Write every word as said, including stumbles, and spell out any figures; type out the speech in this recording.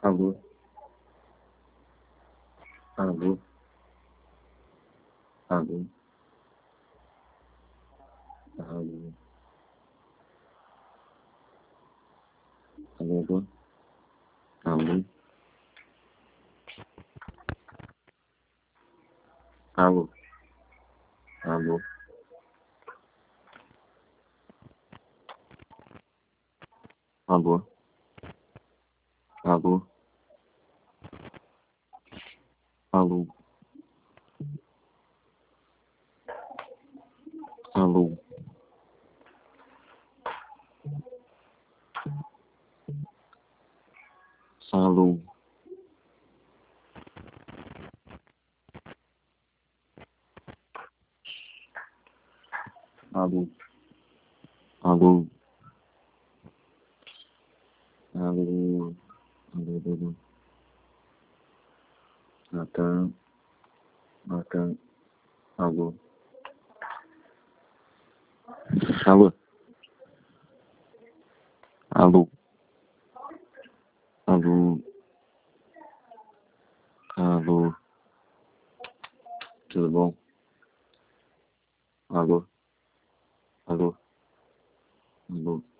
Alô, alô, alô, alô, alô, alô, alô, alô, alô, alô, alô, alô, alô, alô, alô, alô, alô, alô, Natan, Natan, alô, alô, alô, alô, alô, tudo bom? Alô, alô, alô.